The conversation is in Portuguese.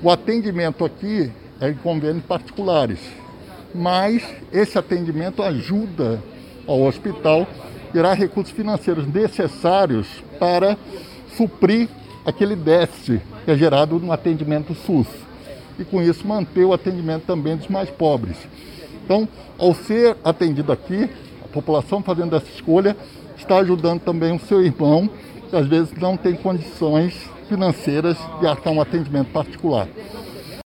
O atendimento aqui é em convênios particulares, mas esse atendimento ajuda ao hospital a tirar recursos financeiros necessários para suprir aquele déficit que é gerado no atendimento SUS. E com isso manter o atendimento também dos mais pobres. Então, ao ser atendido aqui, a população fazendo essa escolha está ajudando também o seu irmão, que às vezes não tem condições financeiras de arcar um atendimento particular.